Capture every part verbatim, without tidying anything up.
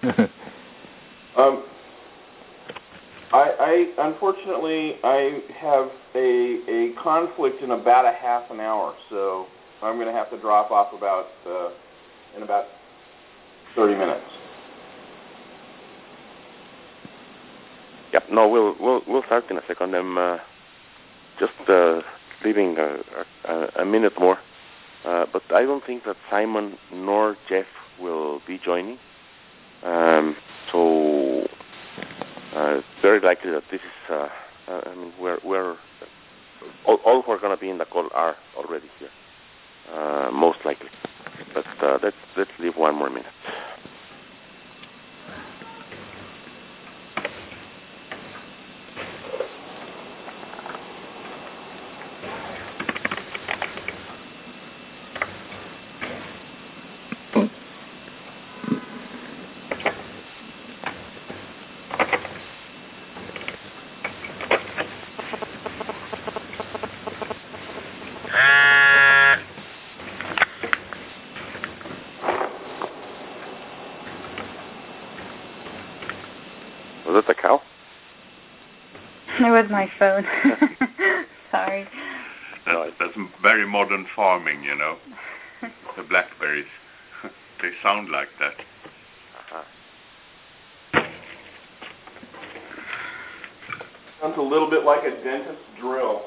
um, I, I unfortunately I have a a conflict in about a half an hour, so I'm going to have to drop off about uh, in about thirty minutes. Yep. No, we'll we'll we'll start in a second. I'm uh, just uh, leaving a, a, a minute more, uh, but I don't think that Simon nor Jeff will be joining. Um, so uh, it's very likely that this is. Uh, uh, I mean, we're we're all, all who are going to be in the call are already here, uh, most likely. But uh, let's let's leave one more minute. Was that a cow? It was my phone. Sorry. That's, that's very modern farming, you know. The blackberries. They sound like that. Uh-huh. Sounds a little bit like a dentist's drill.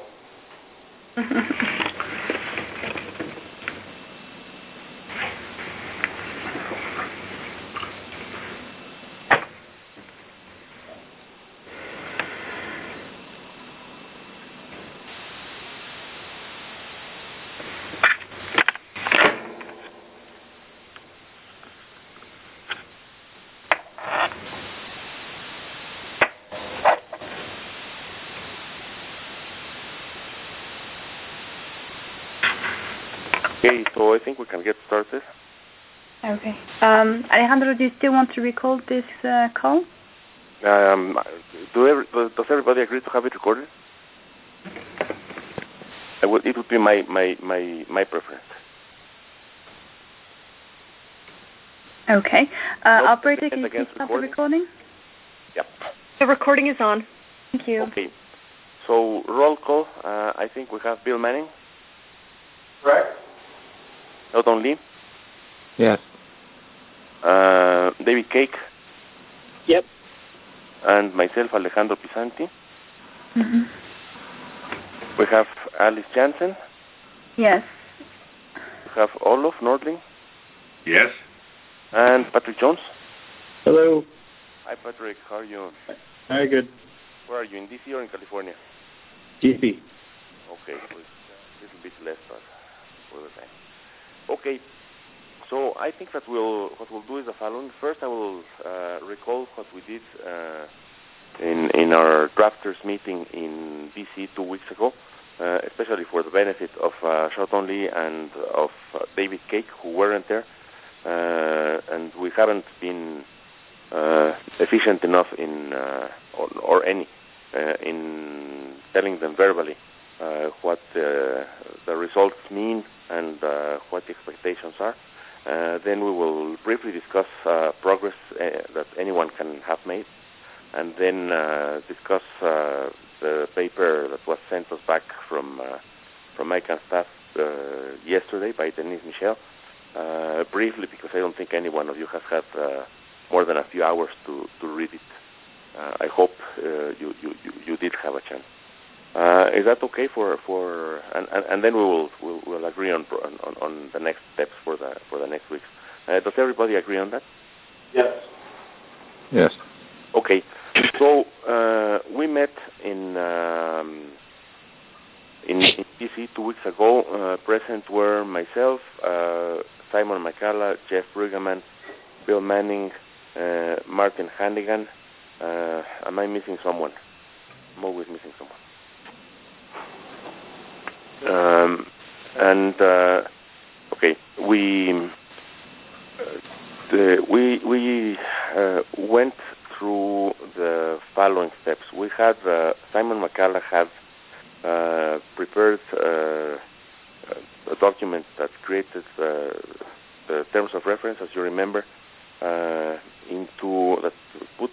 Okay, so I think we can get started. Okay. Um, Alejandro, do you still want to record this uh, call? Um, do every, does everybody agree to have it recorded? I would, it would be my, my, my, my preference. Okay. Uh, Nope, operator, can you please stop the recording? recording? Yep. The recording is on. Thank you. Okay. So roll call. Uh, I think we have Bill Manning. Correct. Elton Lee. Yes. Uh, David Cake. Yep. And myself, Alejandro Pisanti. Mm-hmm. We have Alice Jansen. Yes. We have Olof Nordling. Yes? And Patrick Jones. Hello. Hi, Patrick. How are you? Very good. Where are you, in D C or in California? D C. Okay, so it's a little bit less but for the time. Okay, so I think that we'll what we'll do is the following. First, I will uh, recall what we did uh, in in our drafters meeting in D C two weeks ago, uh, especially for the benefit of uh, Charlton Lee and of uh, David Cake, who weren't there, uh, and we haven't been uh, efficient enough in uh, or, or any uh, in telling them verbally uh, what uh, the results mean and uh, what the expectations are. Uh, then we will briefly discuss uh, progress uh, that anyone can have made, and then uh, discuss uh, the paper that was sent us back from uh, from ICANN staff uh, yesterday by Denise Michel, uh, briefly, because I don't think any one of you has had uh, more than a few hours to, to read it. Uh, I hope uh, you, you, you, you did have a chance. Uh, is that okay for for and, and, and then we will we'll, we'll agree on, on on the next steps for the for the next weeks. Uh, does everybody agree on that? Yes. Yes. Okay. So uh, we met in um, in, in D C two weeks ago. Uh, present were myself, uh, Simon McCalla, Jeff Brueggemann, Bill Manning, uh, Martin Hannigan. Uh, am I missing someone? I'm always missing someone. Um, and uh, okay, we uh, the, we we uh, went through the following steps. We had uh, Simon McCalla had uh, prepared uh, a document that created uh, the terms of reference, as you remember, uh, into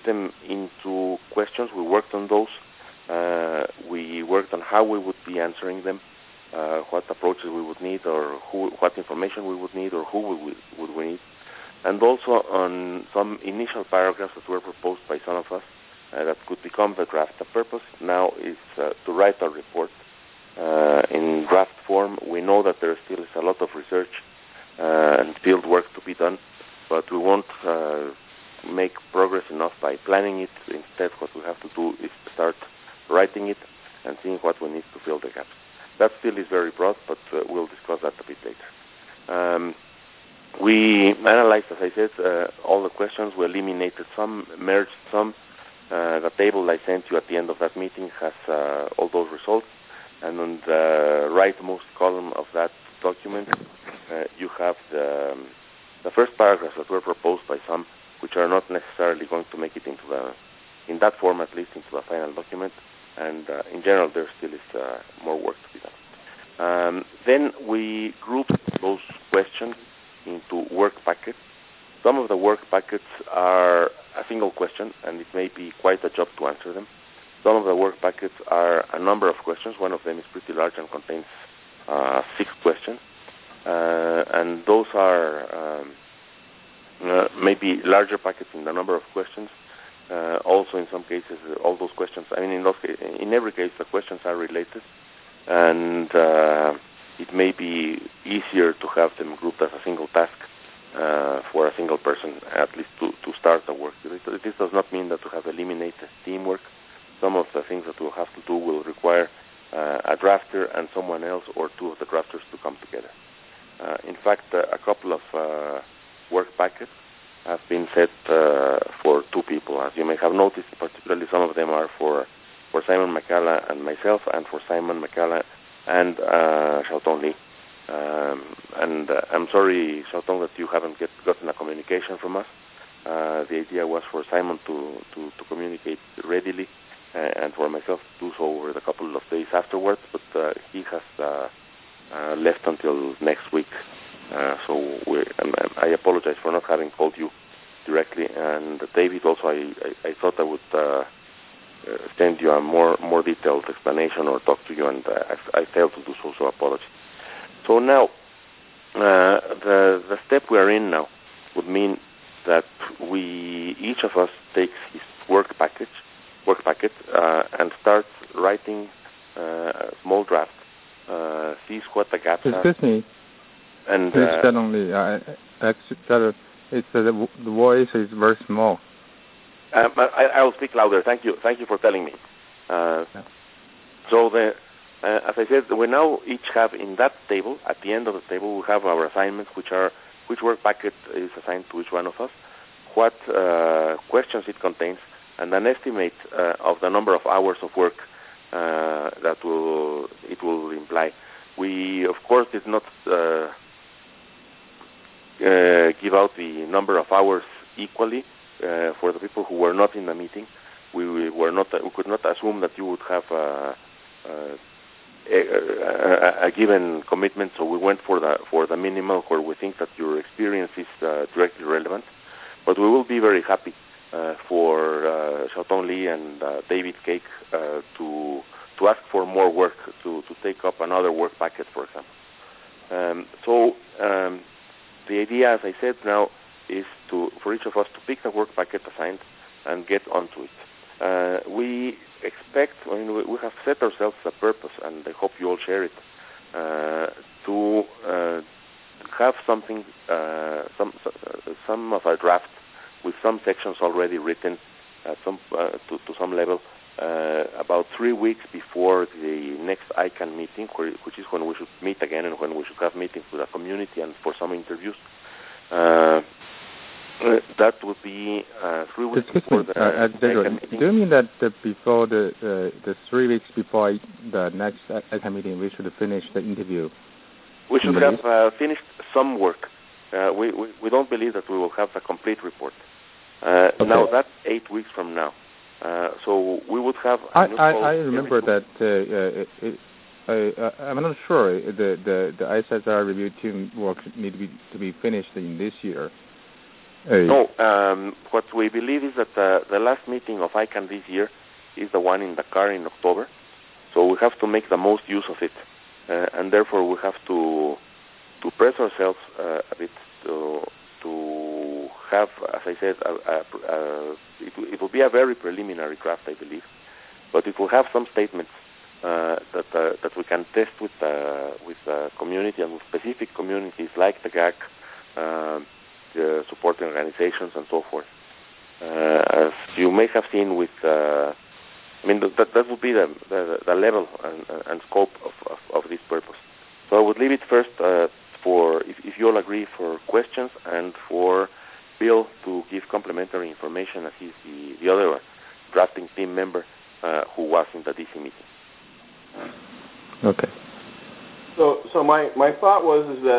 them into questions. We worked on those. Uh, we worked on how we would be answering them, uh, what approaches we would need, or who, what information we would need, or who we would, would we need, and also on some initial paragraphs that were proposed by some of us uh, that could become the draft. The purpose now is uh, to write our report uh, in draft form. We know that there still is a lot of research uh, and field work to be done, but we won't uh, make progress enough by planning it. Instead, what we have to do is start writing it and seeing what we need to fill the gaps. That still is very broad, but uh, we'll discuss that a bit later. Um, we analyzed, as I said, uh, all the questions. We eliminated some, merged some. Uh, the table I sent you at the end of that meeting has uh, all those results. And on the rightmost column of that document, uh, you have the, um, the first paragraphs that were proposed by some, which are not necessarily going to make it into the, in that form at least, into the final document. And uh, in general, there still is uh, more work to be done. Um, then we grouped those questions into work packets. Some of the work packets are a single question, and it may be quite a job to answer them. Some of the work packets are a number of questions. One of them is pretty large and contains uh, six questions. Uh, and those are um, uh, maybe larger packets in the number of questions. Uh, also, in some cases, all those questions, I mean, in, those cases, in every case, the questions are related. And uh, it may be easier to have them grouped as a single task uh, for a single person, at least to, to start the work. This does not mean that we have eliminated teamwork. Some of the things that we'll have to do will require uh, a drafter and someone else or two of the drafters to come together. Uh, in fact, uh, a couple of uh, work packets have been set uh, for two people. As you may have noticed, particularly some of them are for, for Simon McCalla and myself, and for Simon McCalla and uh, Xiaotong Li. Um, and uh, I'm sorry, Xiaotong, that you haven't get, gotten a communication from us. Uh, the idea was for Simon to, to, to communicate readily, uh, and for myself to do so over the couple of days afterwards, but uh, he has uh, uh, left until next week. Uh, so we, um, I apologize for not having called you directly. And David, also, I, I, I thought I would uh, uh, send you a more more detailed explanation or talk to you, and uh, I, I failed to do so, so apologies. So now, uh, the the step we are in now would mean that we each of us takes his work package, work packet, uh, and starts writing uh, a small draft, uh, sees what the gaps are. Excuse me. And Please, uh, suddenly, uh, actually, it's uh, the, the voice is very small. Um, I, I will speak louder. Thank you. Thank you for telling me. Uh, yeah. So, the, uh, as I said, we now each have in that table, at the end of the table, we have our assignments, which are which work packet is assigned to each one of us, what uh, questions it contains, and an estimate uh, of the number of hours of work uh, that will it will imply. We, of course, did not uh, uh, give out the number of hours equally uh, for the people who were not in the meeting. We, we were not. We could not assume that you would have uh, uh, a, a, a given commitment. So we went for the for the minimal, where we think that your experience is uh, directly relevant. But we will be very happy uh, for uh, Xiaotong Li and uh, David Cake uh, to to ask for more work, to, to take up another work packet, for example. Um, so um, the idea, as I said now, is to for each of us to pick the work packet assigned and get onto it. Uh, we expect, I mean, we, we have set ourselves a purpose, and I hope you all share it, uh, to uh, have something, uh, some some of our draft with some sections already written at some uh, to, to some level, uh, about three weeks before the next I CANN meeting, where, which is when we should meet again and when we should have meetings with the community and for some interviews. Uh, Uh, that would be uh, three weeks Excuse before me, the uh, I CANN meeting. Do you mean that the, before the uh, the three weeks before the next I CANN meeting, we should finish the interview? We should have uh, finished some work. Uh, we, we we don't believe that we will have the complete report. Uh, okay. Now that's eight weeks from now. Uh, so we would have. I I, I remember that. Uh, uh, it, I, I'm not sure the the the I S S R review team work need to be to be finished in this year. Hey. No, um, what we believe is that uh, the last meeting of I CANN this year is the one in Dakar in October. So we have to make the most use of it, uh, and therefore we have to to press ourselves uh, a bit to to have, as I said, a, a, a, it, it will be a very preliminary draft, I believe, but it will have some statements uh, that uh, that we can test with uh, with the community and with specific communities like the G A C, uh, the supporting organizations, and so forth. Uh, as you may have seen with. Uh, I mean, that that would be the the, the level and, and scope of, of, of this purpose. So I would leave it first uh, for, if, if you all agree, for questions and for Bill to give complementary information as he's the, the other drafting team member uh, who was in the D C meeting. Okay. So, so my, my thought was is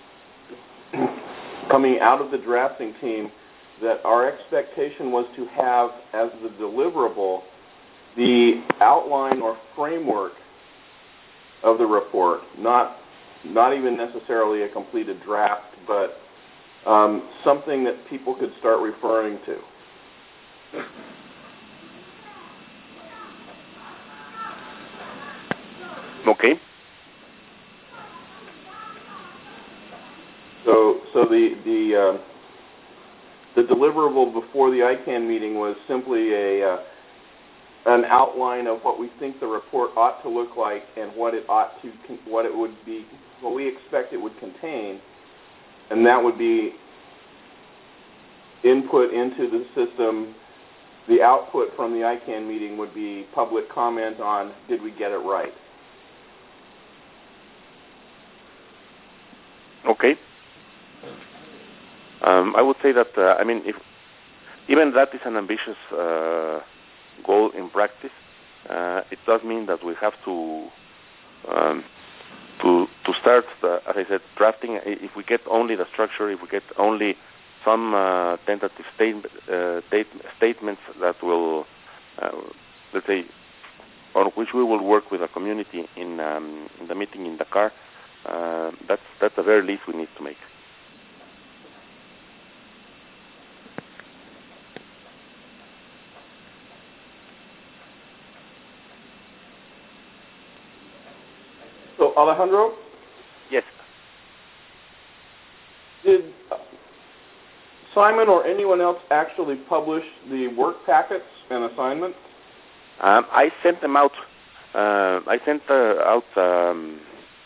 that coming out of the drafting team, that our expectation was to have as the deliverable the outline or framework of the report, not not even necessarily a completed draft, but um, something that people could start referring to. Okay. So, so the the uh, the deliverable before the I CANN meeting was simply a uh, an outline of what we think the report ought to look like and what it ought to, what it would be, what we expect it would contain, and that would be input into the system. The output from the I CANN meeting would be public comment on, did we get it right? Okay. Um, I would say that, uh, I mean, if even that is an ambitious uh, goal in practice, uh, it does mean that we have to um, to to start, the, as I said, drafting. If we get only the structure, if we get only some uh, tentative state, uh, state, statements that will, uh, let's say, on which we will work with the community in, um, in the meeting in Dakar, uh, that's that's the very least we need to make. So, Alejandro? Yes. Did Simon or anyone else actually publish the work packets and assignments? Um, I sent them out. Uh, I sent uh, out um,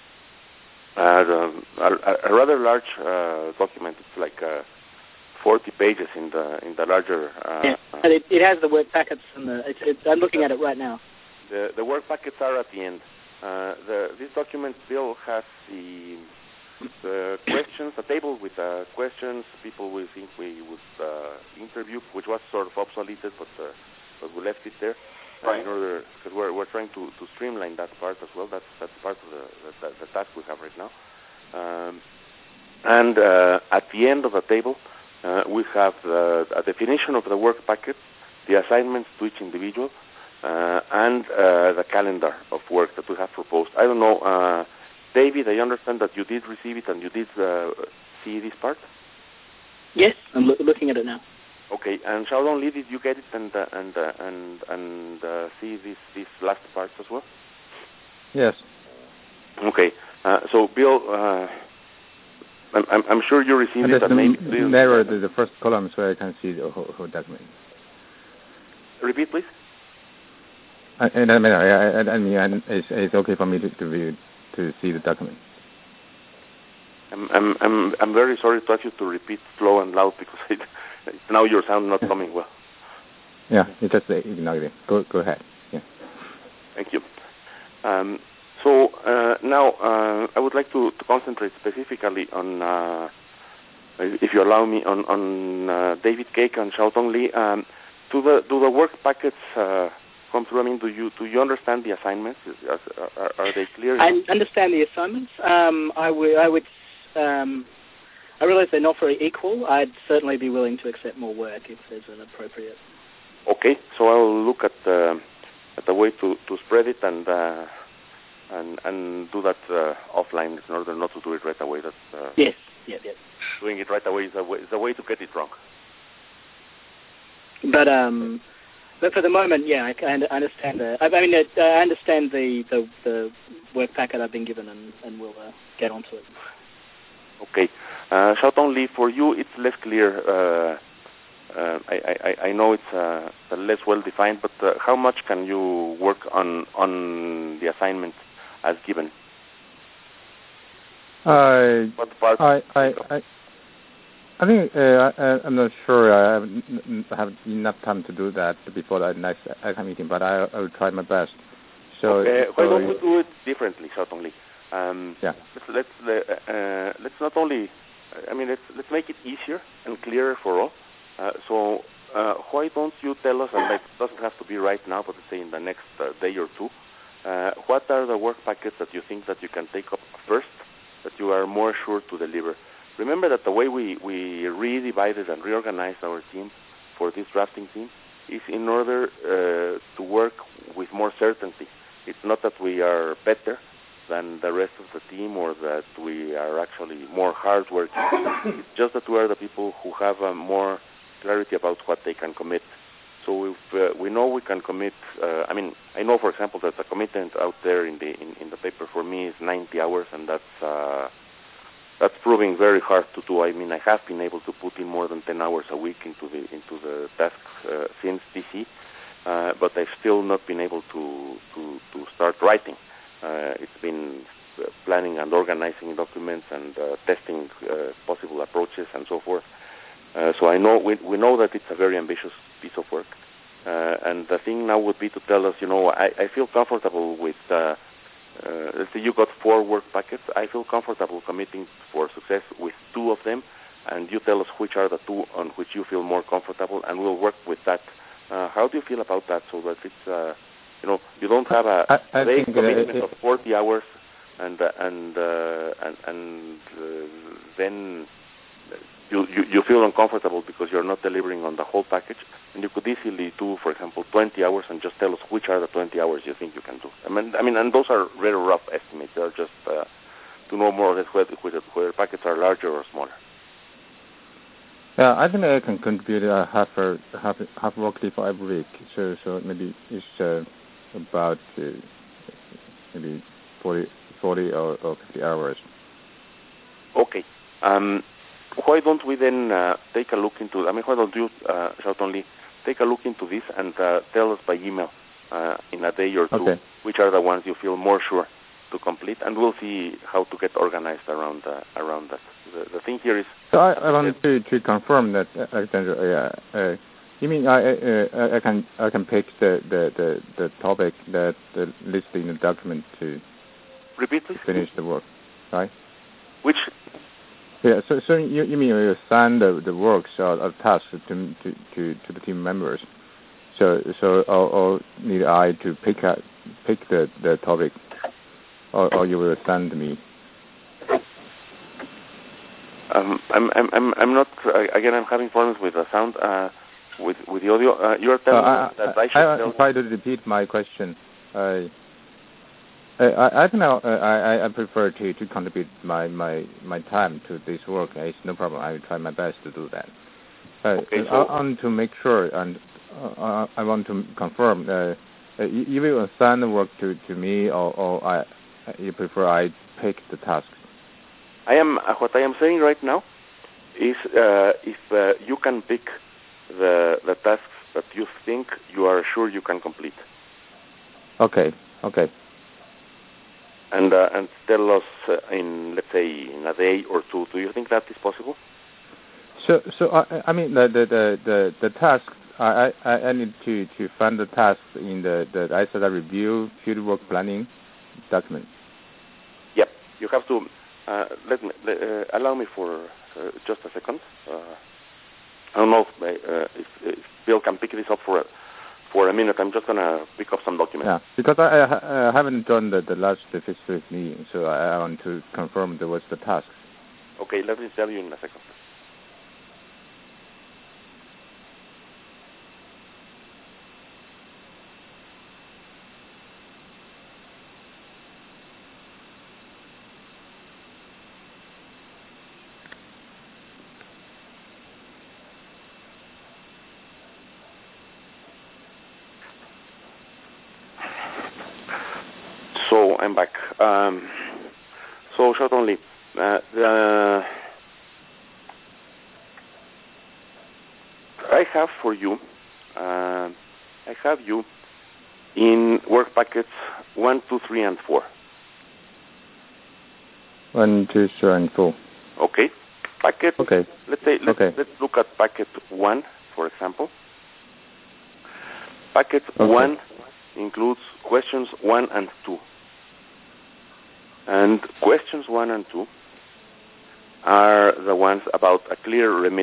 uh, a, a rather large uh, document. It's like uh, forty pages in the in the larger. Uh, yeah, and it, it has the work packets and the. It's, it's, I'm looking at it right now. The the work packets are at the end. Uh, the, this document still has the, the questions, a table with uh, questions, people we think we would uh, interview, which was sort of obsoleted, but uh, but we left it there. Right. Uh, in order, because we're we're trying to, to streamline that part as well. That's that's part of the the, the task we have right now. Um, and uh, at the end of the table, uh, we have the, a definition of the work packet, the assignments to each individual. Uh, and uh, the calendar of work that we have proposed. I don't know, uh, David, I understand that you did receive it and you did uh, see this part? Yes, I'm lo- looking at it now. Okay, and Xiaodong Li, did you get it and uh, and uh, and and uh, see this this last part as well? Yes. Okay, uh, so Bill, uh, I'm, I'm I'm sure you received and it. And maybe narrow the, the first column so I can see the whole, whole document. Repeat, please. And I mean, I, I, I mean, it's, it's okay for me to, to view, to see the document. I'm, I'm, I'm, I'm very sorry to ask you to repeat slow and loud because it, now your sound not coming well. Yeah, it's just ignore it. Go, go ahead. Yeah. Thank you. Um, so uh, now uh, I would like to, to concentrate specifically on, uh, if you allow me, on, on uh, David Cake and Xiaodong Li. Um, do the do the work packets uh, come through? I mean, do you do you understand the assignments? Are, are, are they clear? I understand the assignments. Um, I would, I would, um, I realize they're not very equal. I'd certainly be willing to accept more work if there's an appropriate. Okay, so I'll look at the at the way to, to spread it and uh, and and do that uh, offline in order not to do it right away. That's uh, yes, yeah, yeah. Doing it right away is a way, is a way to get it wrong. but um, but for the moment, yeah, I, I understand the. I mean, I understand the, the, the work packet I've been given, and, and we'll uh, get onto it. Okay, uh, Xiaotong Li, for you it's less clear. Uh, uh, I, I, I know it's uh, less well defined, but uh, how much can you work on on the assignment as given? I what part? I I. I I think uh, I, I'm not sure I have, have enough time to do that before the next I C A meeting, but I, I will try my best. So, okay, so why don't we do it differently, Xiaotong Li? Um, yeah. Let's let's uh, let's not only, I mean, let's let's make it easier and clearer for all. Uh, so, uh, why don't you tell us? And like, it doesn't have to be right now, but let's say in the next uh, day or two. Uh, what are the work packets that you think that you can take up first, that you are more sure to deliver? Remember that the way we, we re-divided and reorganized our team for this drafting team is in order uh, to work with more certainty. It's not that we are better than the rest of the team or that we are actually more hardworking. It's just that we are the people who have uh, more clarity about what they can commit. So if uh, we know we can commit, uh, I mean, I know, for example, that the commitment out there in the in, in the paper for me is ninety hours, and that's uh, That's proving very hard to do. I mean, I have been able to put in more than ten hours a week into the into the task uh, since D C, uh, but I've still not been able to to, to start writing. Uh, it's been planning and organizing documents and uh, testing uh, possible approaches and so forth. Uh, so I know we we know that it's a very ambitious piece of work, uh, and the thing now would be to tell us, you know, I, I feel comfortable with. Uh, Uh, let's say you got four work packets. I feel comfortable committing for success with two of them, and you tell us which are the two on which you feel more comfortable, and we'll work with that. Uh, how do you feel about that? So that it's, uh, you know, you don't have a I, I vague think commitment it, of forty hours, and uh, and uh, and and uh, then you, you you feel uncomfortable because you're not delivering on the whole package. And you could easily do, for example, twenty hours and just tell us which are the twenty hours you think you can do. I mean, I mean, and those are very rough estimates. They're just uh, to know more or less whether, whether, whether packets are larger or smaller. Yeah, I think I can contribute uh, half a half half workday for every week. So so maybe it's uh, about uh, maybe forty, forty or, or fifty hours. Okay. Um, why don't we then uh, take a look into? I mean, why don't you, uh, Xiaotong Li, take a look into this and uh, tell us by email uh, in a day or two okay. which are the ones you feel more sure to complete, and we'll see how to get organized around uh, around that. The, the thing here is. So I, I want to, to confirm that, uh, Alexander. Uh, uh, you mean I uh, I can I can pick the, the, the, the topic that uh, listed in the document to repeat please? finish the work, right? Which. Yeah, so so you, you mean you assign the the works or, or tasks to, to to to the team members. So so or, or need I to pick up pick the, the topic, or, or you will send me. Um, I'm I'm I'm I'm not uh, again. I'm having problems with the sound. Uh, with with the audio. Uh, you're telling uh, me that I, I should I, tell. I try to repeat my question. I. I, I think I, I, I prefer to, to contribute my, my, my time to this work. It's no problem. I will try my best to do that. Uh, okay, so I want to make sure, and uh, I want to confirm. Uh, you, you will assign the work to, to me, or, or I, you prefer I pick the tasks? I am. Uh, what I am saying right now is, uh, if uh, you can pick the the tasks that you think you are sure you can complete. Okay. Okay. And uh, and tell us uh, in, let's say, in a day or two. Do you think that is possible? So so I, I mean the the the the, the tasks. I, I I need to, to find the tasks in the the I S A review fieldwork planning document. Yep. You have to uh, let me uh, allow me for uh, just a second. Uh, I don't know if, uh, if, if Bill can pick this up for a, for a minute. I'm just gonna pick up some documents. Yeah, because I, I, I haven't done the, the last face-to-face meeting, so I, I want to confirm there was the task. Okay, let me tell you in a second. I'm back. Um, so short only. Uh, the, I have for you, uh, I have you in work packets one, two, three, and four. One, two, three, and four. Okay. Packet. Okay. Let's say let's, okay. let's look at packet one, for example. Packet okay. one includes questions one and two. And questions one and two are the ones about a clear remit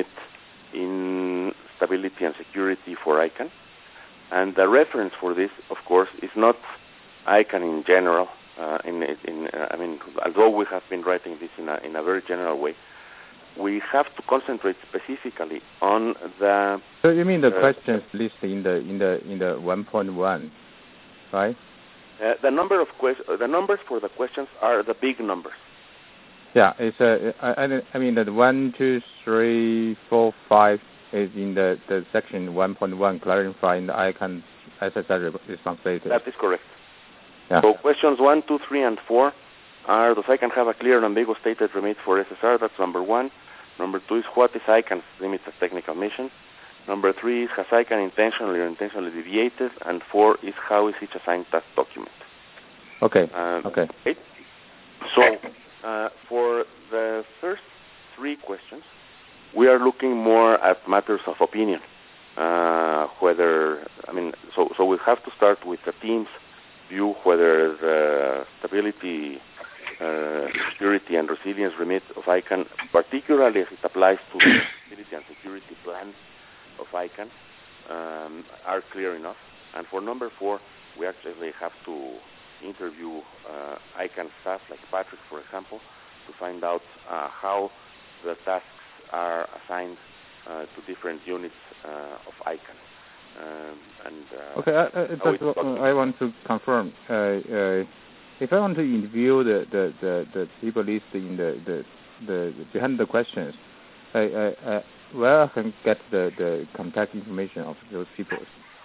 in stability and security for ICANN. And the reference for this, of course, is not ICANN in general. Uh, in, in uh, I mean, although we have been writing this in a in a very general way, we have to concentrate specifically on the. So you mean the uh, questions listed in the in the in the one point one, right? Uh, the number of quest- the numbers for the questions are the big numbers. Yeah, it's a. I, I mean the one, two, three, four, five is in the, the section one point one, clarifying the ICANN S S R responsibility. That is correct. Yeah. So questions one, two, three, and four are does ICANN have a clear and ambiguous stated remit for S S R? That's number one. Number two is what is ICANN's limits of technical mission? Number three is has ICANN intentionally or intentionally deviated? And four is how is each assigned task document? Okay. Um, okay. okay. So uh, for the first three questions, we are looking more at matters of opinion. Uh, whether I mean, so so we have to start with the team's view whether the stability, uh, security, and resilience remit of ICANN, particularly as it applies to the stability and security plan of ICANN, um, are clear enough. And for number four, we actually have to interview uh, ICANN staff, like Patrick, for example, to find out uh, how the tasks are assigned uh, to different units uh, of ICANN. Um, and, uh, okay, uh, uh, but uh, I want to confirm. Uh, uh, if I want to interview the, the, the, the people listed in the, the, the behind the questions, I, I, I, where I can get the, the contact information of those people?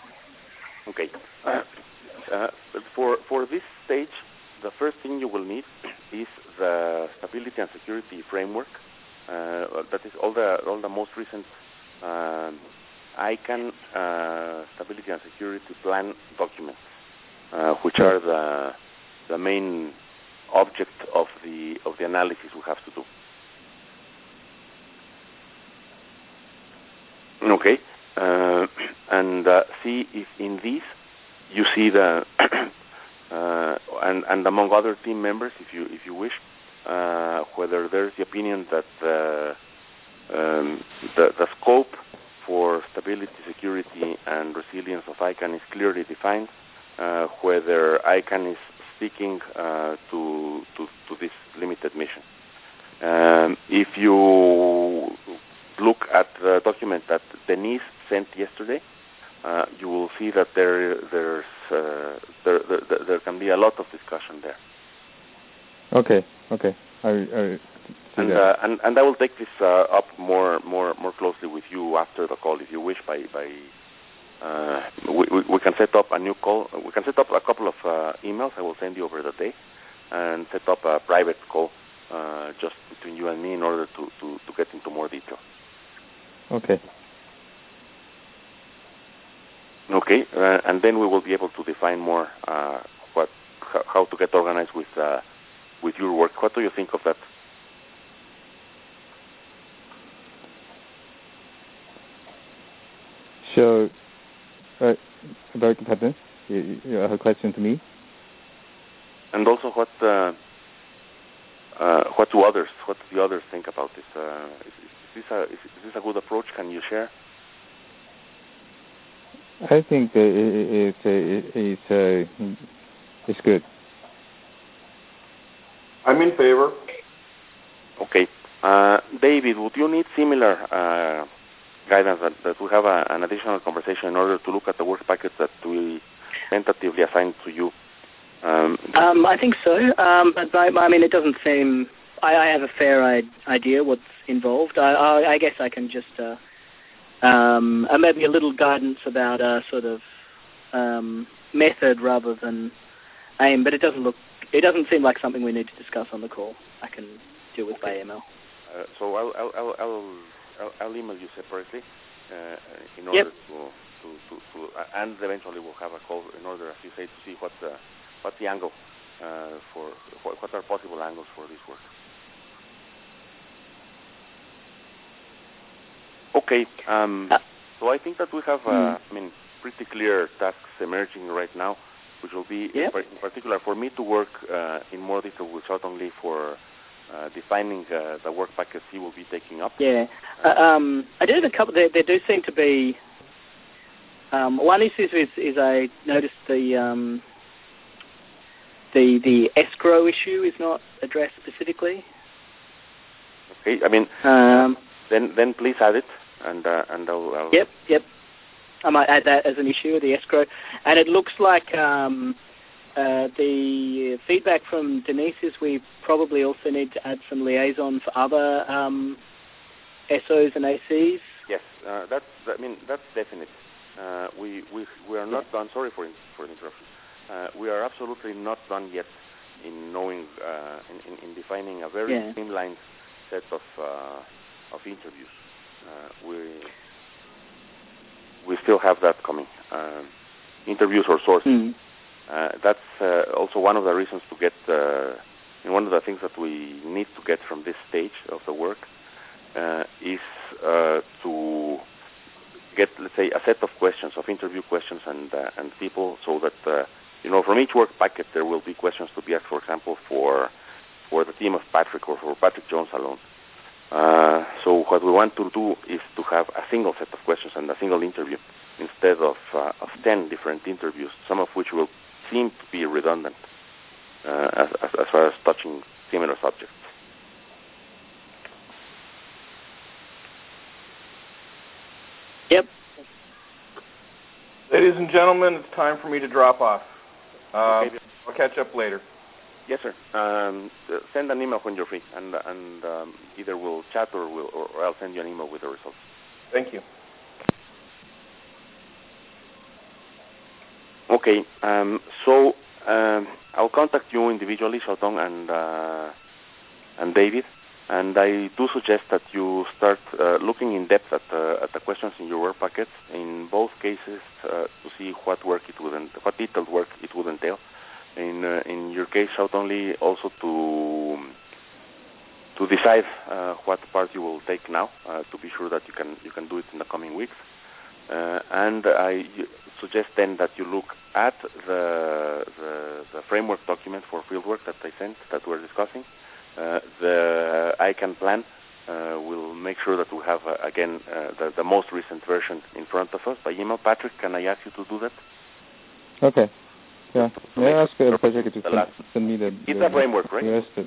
Okay. Uh, uh, for for this stage, the first thing you will need is the stability and security framework. Uh, that is all the all the most recent um, ICANN uh, stability and security plan documents, uh, which are the the main object of the of the analysis we have to do. Okay, uh, and uh, see if in these you see the uh, and and among other team members, if you if you wish, uh, whether there's the opinion that uh, um, the the scope for stability, security, and resilience of ICANN is clearly defined, uh, whether ICANN is sticking uh, to, to to this limited mission. Um, if you look at the document that Denise sent yesterday, uh, you will see that there there's uh, there, there there can be a lot of discussion there. Okay, okay, I, I and, uh, and and I will take this uh, up more more more closely with you after the call, if you wish. By by, uh, we, we we can set up a new call. We can set up a couple of uh, emails. I will send you over the day, and set up a private call uh, just between you and me in order to, to, to get into more detail. Okay. Okay, uh, and then we will be able to define more uh, what h- how to get organized with uh, with your work. What do you think of that? So, uh, about the pattern, you, you have a question to me? And also, what uh, uh, what do others, what do the others think about this? Uh, is, is, this a, is, is this a good approach? Can you share? I think uh, it, it, it's uh, it's good. I'm in favor. Okay, uh, David, would you need similar uh, guidance that, that we have a, an additional conversation in order to look at the work packets that we tentatively assigned to you? Um, um, I think so, um, but I, I mean, it doesn't seem. I, I have a fair I- idea what's involved. I, I, I guess I can just. Uh, Um, and maybe a little guidance about a sort of um, method rather than aim, but it doesn't look it doesn't seem like something we need to discuss on the call. I can deal with by email. Uh, so I'll I'll, I'll I'll I'll I'll email you separately uh, in order Yep. to, to, to, to uh, and eventually we'll have a call in order, as you say, to see what the what's the angle uh, for what, what are possible angles for this work. Okay. Um, Uh, so I think that we have, uh, mm. I mean, pretty clear tasks emerging right now, which will be, Yep. in, par- in particular, for me to work uh, in more detail with Xiaotong for uh, defining uh, the work packets he will be taking up. Yeah. Uh, um, I did have a couple. There, there do seem to be. Um, one issue is, is I noticed the um, the the escrow issue is not addressed specifically. Okay. I mean, Um, then then please add it, and uh, and I'll, I'll. Yep. Yep. I might add that as an issue, the escrow. And it looks like um, uh, the feedback from Denise is we probably also need to add some liaison for other um, S Os and A Cs. Yes, uh, that's. I mean, that's definite. Uh, we we we are not done. Sorry for in, for the interruption. Uh, we are absolutely not done yet in knowing uh, in, in, in defining a very Yeah. streamlined set of uh, of interviews. Uh, we we still have that coming. Uh, interviews or sources. Mm. Uh, that's uh, also one of the reasons to get. Uh, and one of the things that we need to get from this stage of the work uh, is uh, to get, let's say, a set of questions, of interview questions and uh, and people, so that uh, you know, from each work packet there will be questions to be asked, for example, for for the team of Patrick or for Patrick Jones alone. Uh, so what we want to do is to have a single set of questions and a single interview instead of uh, of ten different interviews, some of which will seem to be redundant uh, as, as as far as touching similar subjects. Yep. Ladies and gentlemen, it's time for me to drop off. Uh, Okay. I'll catch up later. Yes, sir. Um, uh, send an email when you're free, and and um, either we'll chat or we'll or, or I'll send you an email with the results. Thank you. Okay. Um, so um, I'll contact you individually, Xiaotong and uh, and David, and I do suggest that you start uh, looking in depth at uh, at the questions in your work packets. In both cases, uh, to see what work it would, ent- what detailed work it would entail. In uh, in your case, Xiaotong, also to to decide uh, what part you will take now, uh, to be sure that you can you can do it in the coming weeks. Uh, and I suggest then that you look at the, the the framework document for fieldwork that I sent, that we're discussing. Uh, the I CAN plan. Uh, we'll make sure that we have uh, again uh, the, the most recent version in front of us by email. Patrick, can I ask you to do that? Okay. Yeah. To May I make ask uh, sure Patrick to the send, last- send me the, It's the a framework, right? newest, uh,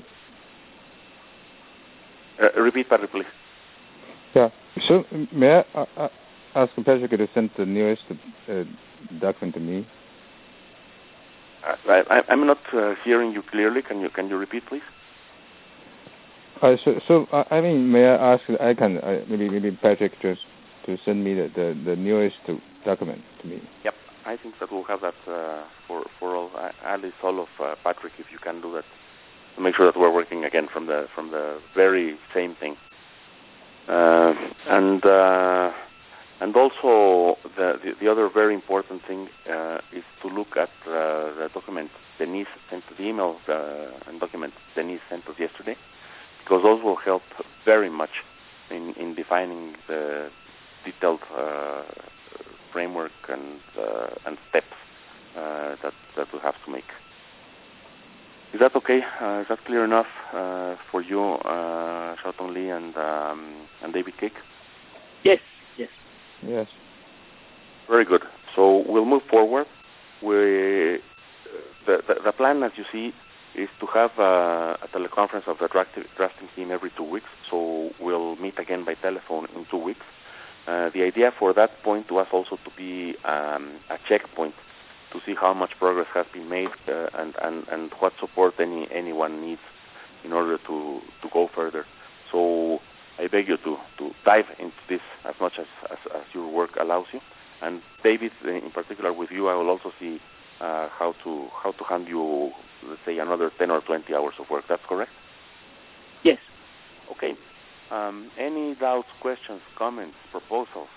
Uh, repeat, Patrick, please. yeah. So may I uh, uh, ask Patrick to send the newest uh, document to me? Uh, I, I, I'm not uh, hearing you clearly. Can you can you repeat, please? Uh, so, so uh, I mean, may I ask? I can uh, maybe maybe Patrick just to send me the, the, the newest document to me. Yep, I think that we'll have that uh, for for all, uh, at least all of uh, Patrick, if you can do that, to make sure that we're working again from the from the very same thing. Uh, and uh, and also the, the the other very important thing uh, is to look at uh, the document Denise sent, the email uh, and document Denise sent us yesterday, because those will help very much in, in defining the detailed uh, framework and uh, and steps uh, that that we have to make. Is that okay? Uh, is that clear enough uh, for you, uh, Xiaotong Li and um, and David Cake? Yes. Yes. Yes. Very good. So we'll move forward. We the, the the plan, as you see, is to have uh, a teleconference of the drafting, drafting team every two weeks. So we'll meet again by telephone in two weeks. Uh, the idea for that point was also to be um, a checkpoint to see how much progress has been made uh, and, and, and what support any anyone needs in order to, to go further. So I beg you to, to dive into this as much as, as, as your work allows you. And David, in particular with you, I will also see uh, how to how to hand you, let's say, another ten or twenty hours of work. That's correct? Yes. Okay. Um, any doubts, questions, comments, proposals?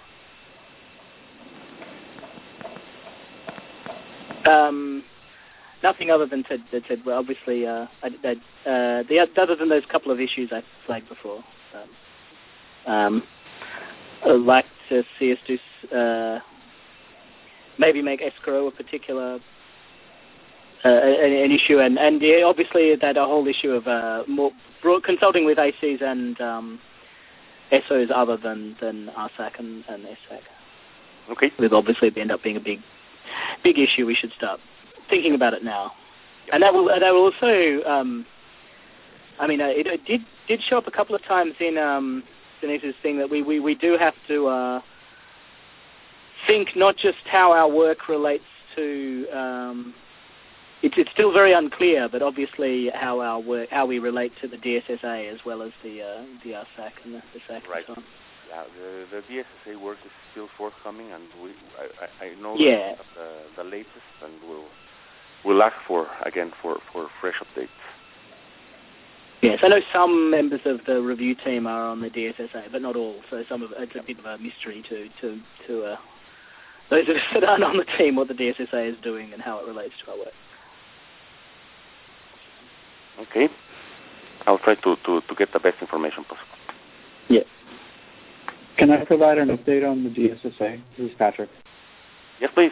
Um, nothing other than Ted, that Ted well, obviously, uh, I, I, uh, the other than those couple of issues I flagged before. Um, um, I'd like to see us do uh, maybe make escrow a particular uh, an, an issue, and and yeah, obviously that a whole issue of uh, more broad, consulting with A Cs and um, S Os other than than R S A C and, and S A C. Okay. With obviously end up being a big big issue. We should start thinking about it now, yep. and that will that will also. Um, I mean, uh, it, it did did show up a couple of times in um, Denise's thing that we, we, we do have to uh, think not just how our work relates to. Um, it's it's still very unclear, but obviously how our work how we relate to the D S S A as well as the uh, the R S A C and the, the S A C. Right. And so on. Yeah, the, the D S S A work is still forthcoming, and we I, I know yeah. that the, the latest, and we'll we'll ask for again for, for fresh updates. Yes, I know some members of the review team are on the D S S A, but not all. So some of it's a bit of a mystery to to to uh, those of us that aren't on the team what the D S S A is doing and how it relates to our work. Okay, I'll try to, to, to get the best information possible. Yeah. Can I provide an update on the D S S A? This is Patrick. Yes, please.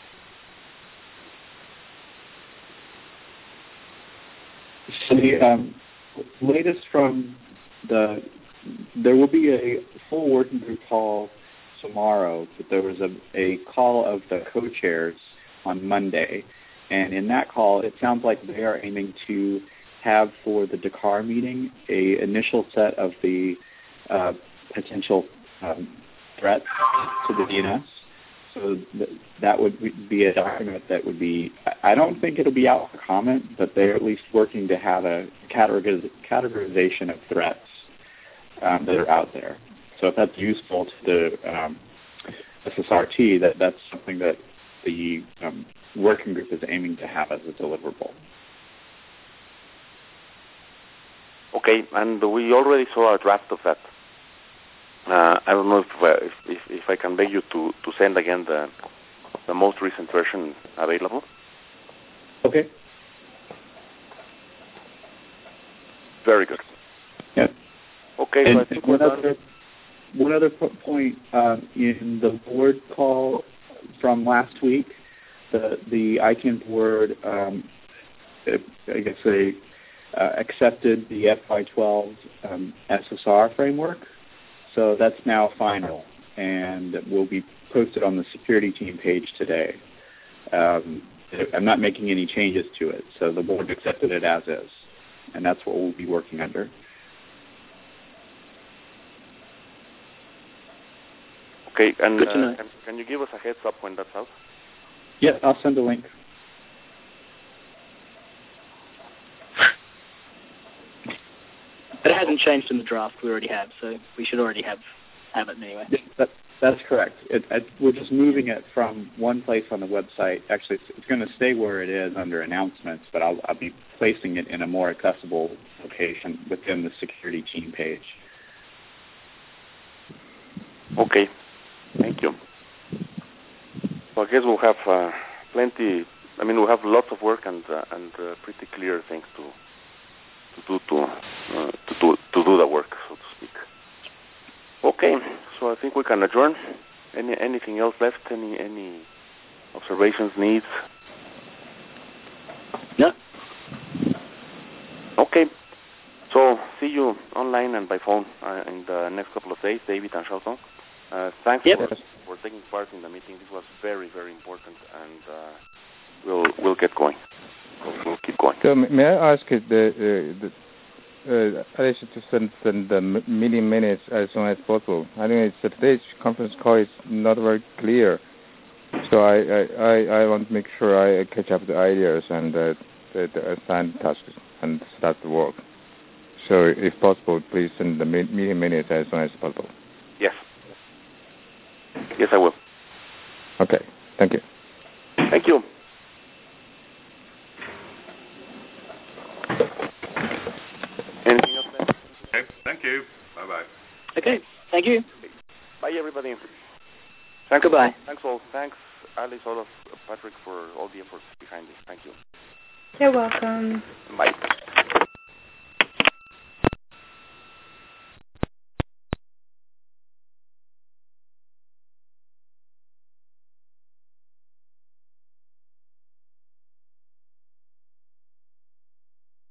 So the um, latest from the, there will be a full working group call tomorrow, but there was a, a call of the co-chairs on Monday, and in that call, it sounds like they are aiming to have for the Dakar meeting a initial set of the uh, potential um, threats to the D N S. So th- that would be a document that would be, I don't think it'll be out for comment, but they're at least working to have a categoriz- categorization of threats um, that are out there. So if that's useful to the um, S S R T, that, that's something that the um, working group is aiming to have as a deliverable. Okay, and we already saw a draft of that. Uh, I don't know if, uh, if, if if I can beg you to, to send again the the most recent version available. Okay. Very good. Yeah. Okay, and so I think we're one done. other, one other point um, in the board call from last week, the the I C A N board, um, I guess they uh, accepted the F Y twelve um, S S R framework. So that's now final, and will be posted on the security team page today. Um, I'm not making any changes to it, so the board accepted it as is, and that's what we'll be working under. Okay, and uh, know. can, can you give us a heads up when that's out? Yeah, I'll send a link. But it hasn't changed in the draft we already have, so we should already have, have it anyway. Yeah, that, that's correct. It, it, we're just moving it from one place on the website. Actually, it's, it's going to stay where it is under announcements, but I'll, I'll be placing it in a more accessible location within the security team page. Okay, thank you. So I guess we'll have uh, plenty. I mean, we'll have lots of work and uh, and uh, pretty clear things to to do to uh, to do to do the work, so to speak. Okay, so I think we can adjourn. Any anything else left? Any any observations, needs? No. Okay. So see you online and by phone uh, in the next couple of days, David and Xiaotong. Uh, thanks yep. for, for taking part in the meeting. This was very, very important, and uh, we'll we'll get going. We'll, we'll keep going. So may I ask the, uh, the uh, Alicia to send, send the meeting minutes as soon as possible? I think it's, today's conference call is not very clear, so I I, I, I want to make sure I catch up the ideas and uh, the, the assigned tasks and start the work. So if possible, please send the meeting minutes as soon as possible. Yes. Yes, I will. Okay. Thank you. Thank you. Bye-bye. Okay, thank you. Bye, everybody. Thank Goodbye. Thanks all. Thanks, Alice, Olaf, Patrick, for all the efforts behind this. Thank you. You're welcome. Bye.